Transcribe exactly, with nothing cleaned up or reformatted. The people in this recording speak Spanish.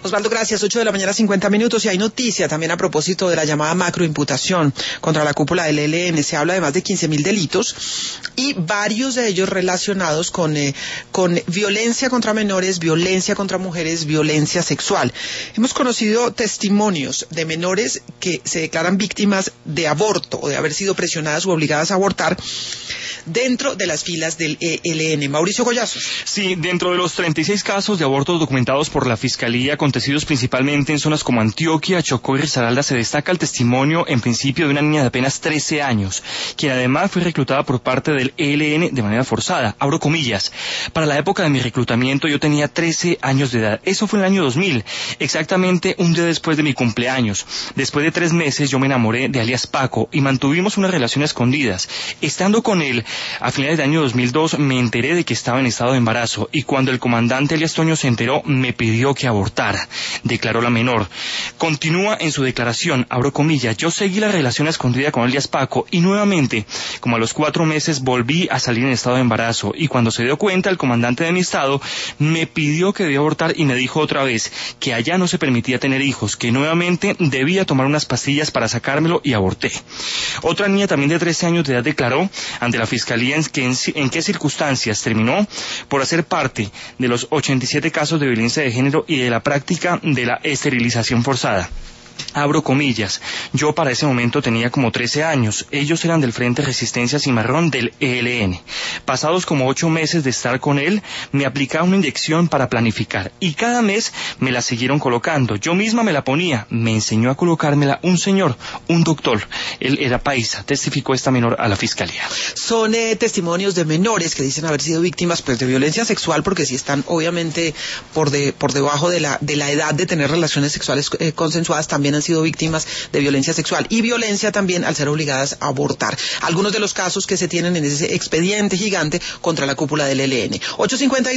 Osvaldo, gracias. ocho de la mañana, cincuenta minutos, y hay noticia también a propósito de la llamada macroimputación contra la cúpula del E L N. Se habla de más de quince mil delitos y varios de ellos relacionados con, eh, con violencia contra menores, violencia contra mujeres, violencia sexual. Hemos conocido testimonios de menores que se declaran víctimas de aborto o de haber sido presionadas u obligadas a abortar dentro de las filas del E L N. Mauricio Goyazos. Sí, dentro de los treinta y seis casos de abortos documentados por la Fiscalía, acontecidos principalmente en zonas como Antioquia, Chocó y Risaralda, se destaca el testimonio, en principio, de una niña de apenas trece años, quien además fue reclutada por parte del E L N de manera forzada. Abro comillas. Para la época de mi reclutamiento yo tenía trece años de edad. Eso fue en el año dos mil, exactamente un día después de mi cumpleaños. Después de tres meses yo me enamoré de alias Paco y mantuvimos una relación a escondidas. Estando con él, a finales del año dos mil dos, me enteré de que estaba en estado de embarazo y cuando el comandante alias Toño se enteró, me pidió que abortara, declaró la menor. Continúa en su declaración, abro comillas, yo seguí la relación escondida con alias Paco y nuevamente, como a los cuatro meses, volví a salir en estado de embarazo y cuando se dio cuenta el comandante de mi estado, me pidió que debía abortar y me dijo otra vez que allá no se permitía tener hijos, que nuevamente debía tomar unas pastillas para sacármelo y aborté. Otra niña también de trece años de edad declaró ante la Fiscalía en, que en, en qué circunstancias terminó por hacer parte de los ochenta y siete casos de violencia de género y de la práctica de la esterilización forzada. Abro comillas, yo para ese momento tenía como trece años, ellos eran del Frente Resistencia Cimarrón del E L N. Pasados como ocho meses de estar con él, me aplicaba una inyección para planificar y cada mes me la siguieron colocando, yo misma me la ponía, me enseñó a colocármela un señor, un doctor, él era paisa, testificó esta menor a la Fiscalía. Son eh, testimonios de menores que dicen haber sido víctimas pues de violencia sexual porque sí están obviamente por, de, por debajo de la, de la edad de tener relaciones sexuales eh, consensuadas, también han sido víctimas de violencia sexual y violencia también al ser obligadas a abortar. Algunos de los casos que se tienen en ese expediente gigante contra la cúpula del E L N. ocho cincuenta